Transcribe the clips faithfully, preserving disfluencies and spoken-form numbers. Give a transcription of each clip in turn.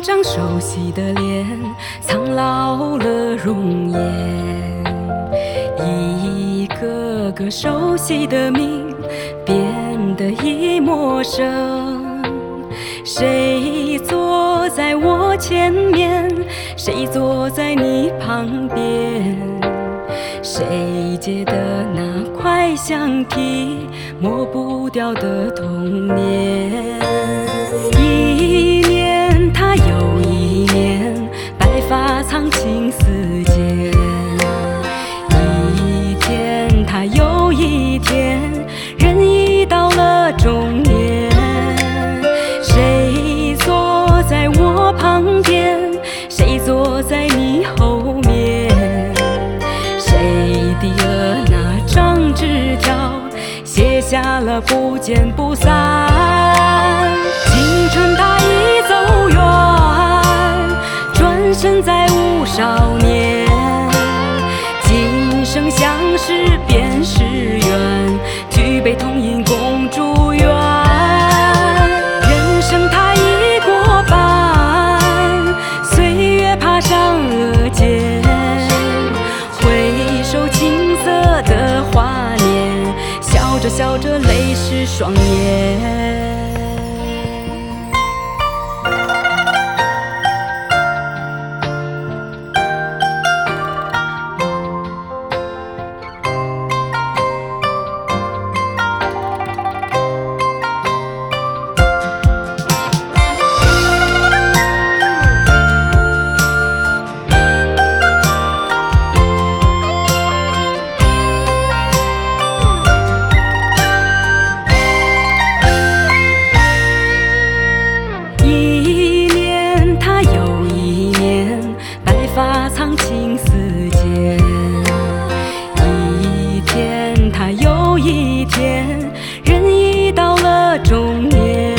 张熟悉的脸，苍老了容颜，一个个熟悉的名变得已陌生。谁坐在我前面？谁坐在你旁边？谁借的那块橡皮，抹不掉的童年？一年它又一年，白发苍青似箭。一天它又一天，人已到了中年。谁坐在我旁边？谁坐在你后面？谁递了那张纸条，写下了不见不散。青春它已走远，转身再无少年。今生相识便是缘，举杯同饮共祝愿。人生它已过半，岁月爬上额间。回首青涩的华年，笑着笑着泪湿双眼。苍青似箭，一天它又一天，人已到了中年。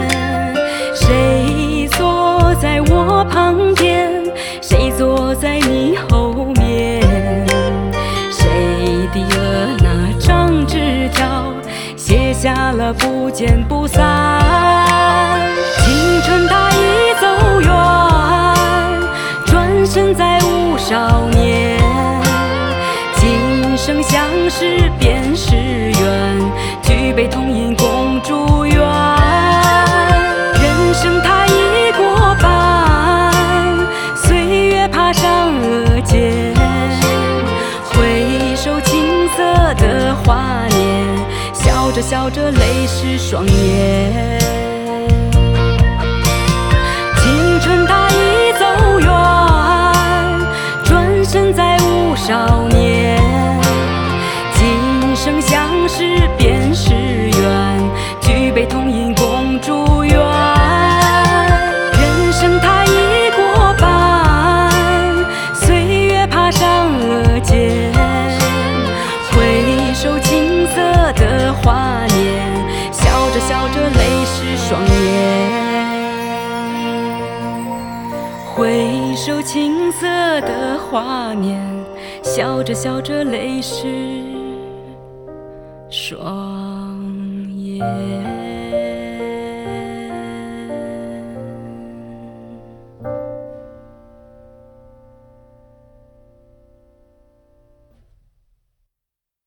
谁坐在我旁边？谁坐在你后面？谁递了那张纸条，写下了不见不散。青春它已走远，转身再无少年。今生相识便是缘，举杯同饮共祝愿。人生它已过半，岁月爬上额间。回首青涩的华年，笑着笑着泪湿双眼。青春它已走远，转身再无少年。今生相识便是缘，举杯同饮共祝愿。人生它已过半，岁月爬上额间。回首青涩的华年，笑着笑着泪湿双眼。回首青涩的华年，笑着笑着泪湿双眼。